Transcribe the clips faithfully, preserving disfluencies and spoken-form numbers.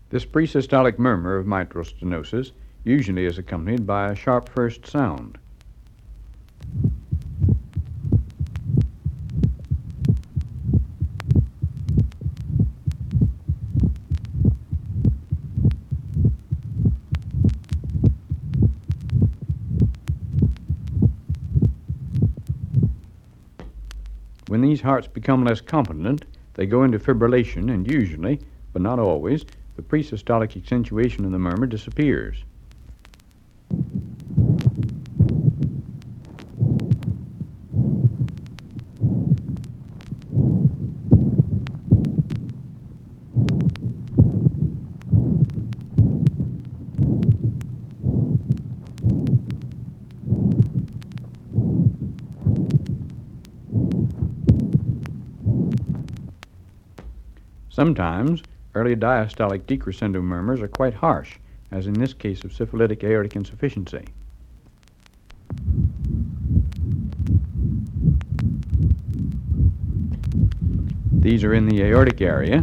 This presystolic murmur of mitral stenosis usually is accompanied by a sharp first sound. When these hearts become less competent, they go into fibrillation, and usually, but not always, the presystolic accentuation of the murmur disappears. Sometimes, early diastolic decrescendo murmurs are quite harsh, as in this case of syphilitic aortic insufficiency. These are in the aortic area.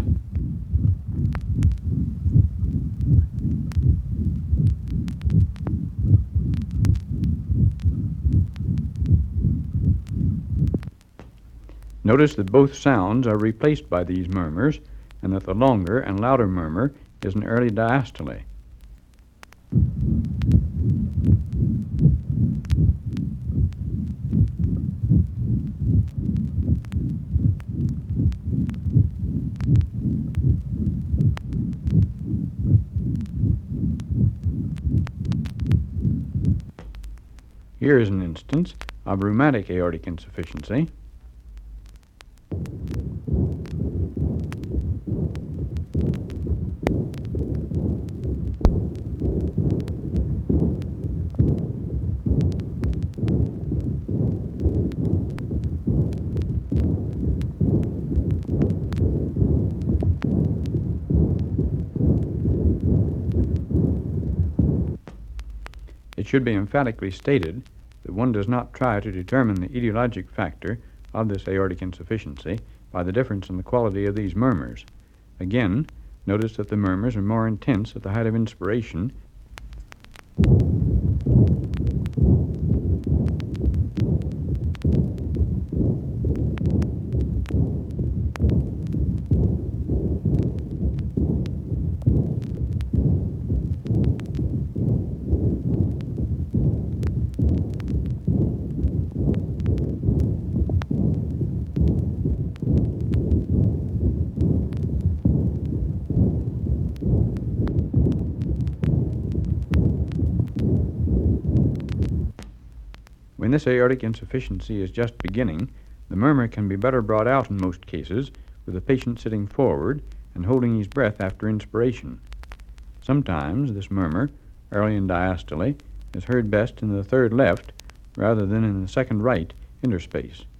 Notice that both sounds are replaced by these murmurs, and that the longer and louder murmur is an early diastole. Here is an instance of rheumatic aortic insufficiency. It should be emphatically stated that one does not try to determine the etiologic factor of this aortic insufficiency by the difference in the quality of these murmurs. Again, notice that the murmurs are more intense at the height of inspiration. When this aortic insufficiency is just beginning, the murmur can be better brought out in most cases with the patient sitting forward and holding his breath after inspiration. Sometimes this murmur, early in diastole, is heard best in the third left rather than in the second right interspace.